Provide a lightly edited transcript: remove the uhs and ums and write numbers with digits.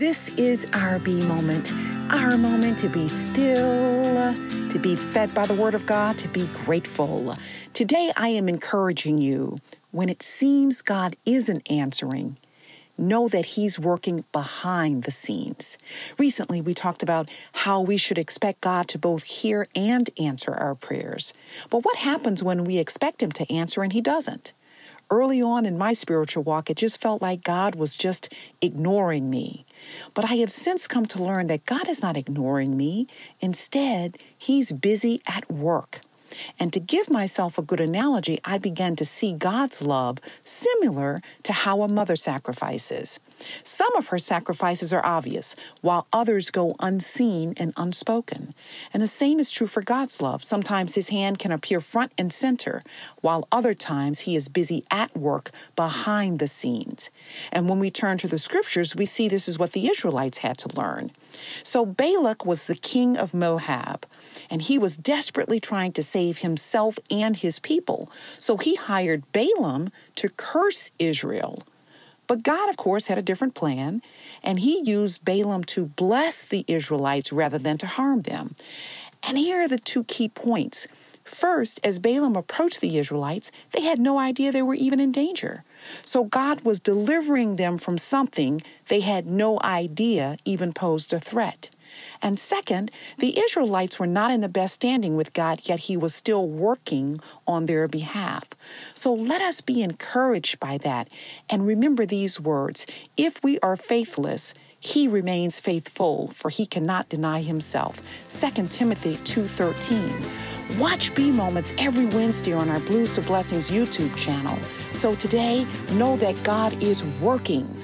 This is our B moment, our moment to be still, to be fed by the Word of God, to be grateful. Today, I am encouraging you, when it seems God isn't answering, know that He's working behind the scenes. Recently, we talked about how we should expect God to both hear and answer our prayers. But what happens when we expect Him to answer and He doesn't? Early on in my spiritual walk, it just felt like God was just ignoring me. But I have since come to learn that God is not ignoring me. Instead, He's busy at work. And to give myself a good analogy, I began to see God's love similar to how a mother sacrifices. Some of her sacrifices are obvious, while others go unseen and unspoken. And the same is true for God's love. Sometimes His hand can appear front and center, while other times He is busy at work behind the scenes. And when we turn to the scriptures, we see this is what the Israelites had to learn. So Balak was the king of Moab, and he was desperately trying to save himself and his people. So he hired Balaam to curse Israel. But God, of course, had a different plan, and He used Balaam to bless the Israelites rather than to harm them. And here are the two key points. First, as Balaam approached the Israelites, they had no idea they were even in danger. So God was delivering them from something they had no idea even posed a threat. And second, the Israelites were not in the best standing with God, yet He was still working on their behalf. So let us be encouraged by that and remember these words: if we are faithless, He remains faithful, for He cannot deny Himself. 2 Timothy 2:13. Watch B Moments every Wednesday on our Blues to Blessings YouTube channel. So today, know that God is working.